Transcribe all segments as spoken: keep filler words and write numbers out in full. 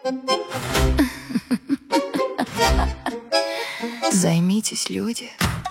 Займитесь, люди.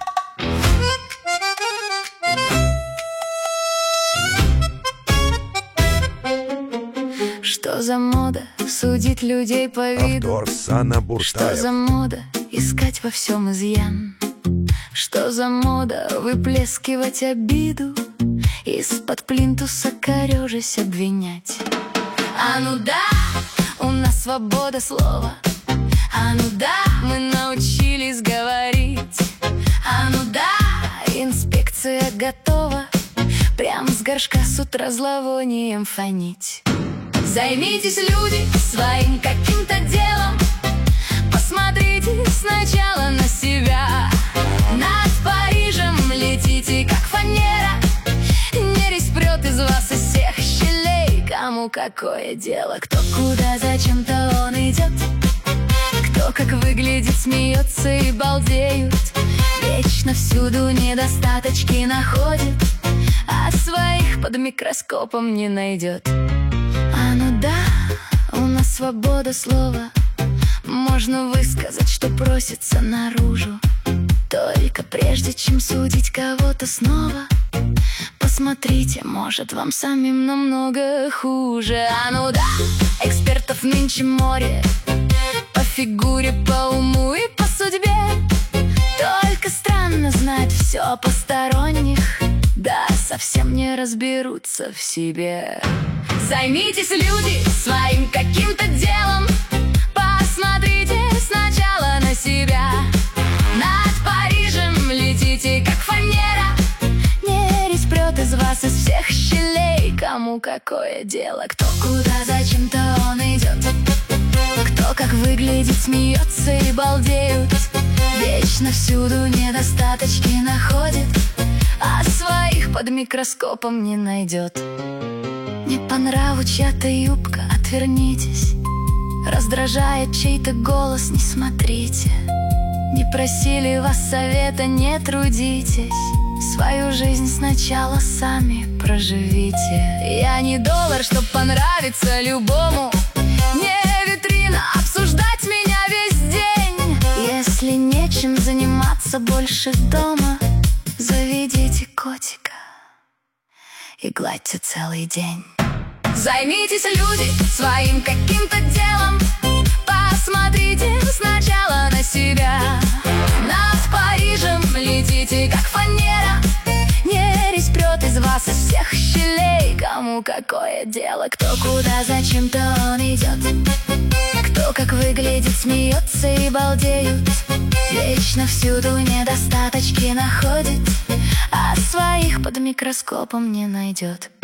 Что за мода судить людей по виду? Автор Санна Буртаев. Что за мода искать во всем изъян? Что за мода выплескивать обиду, из-под плинтуса корежась обвинять? А ну да, у нас свобода слова. А ну да, мы научились говорить. А ну да, инспекция готова прям с горшка с утра зловонием фонить. Займитесь, люди, своим каким-то делом. Посмотрите сначала на себя. Над Парижем летите, как фанера. Нересь прет из вас из всех щелей. Кому какое дело, кто куда, зачем-то он идет. Кто как выглядит, смеется и балдеют. Вечно всюду недостаточки находит, а своих под микроскопом не найдет. А ну да, у нас свобода слова. Можно высказать, что просится наружу. Только прежде, чем судить кого-то снова, посмотрите, может, вам самим намного хуже. А ну да, экспертов нынче море. По фигуре, по уму и по судьбе. Только странно знать все о посторонних. Да, совсем не разберутся в себе. Займитесь, люди, своим каким-то делом. Посмотрите сначала на себя. Над Парижем летите, как фанера. Нересь прет из вас из всех щелей. Кому какое дело, кто куда, зачем-то он идет. Кто как выглядит, смеется и балдеют. Вечно всюду недостаточки находит, а своих под микроскопом не найдет. Не по нраву чья-то юбка, отвернитесь. Раздражает чей-то голос, не смотрите. Не просили вас совета, не трудитесь. Свою жизнь сначала сами проживите. Я не доллар, чтоб понравиться любому. Не витрина, обсуждать меня весь день. Если нечем заниматься больше дома, заведите котика и гладьте целый день. Займитесь, люди, своим каким-то делом. Посмотрите сначала на себя. Над Парижем летите, как фанера. Нересь прет из вас из всех щелей. Кому какое дело, кто куда, зачем-то он идет. Кто как выглядит, смеется и балдеют. Вечно всюду недостаточки находит, а своих под микроскопом не найдет.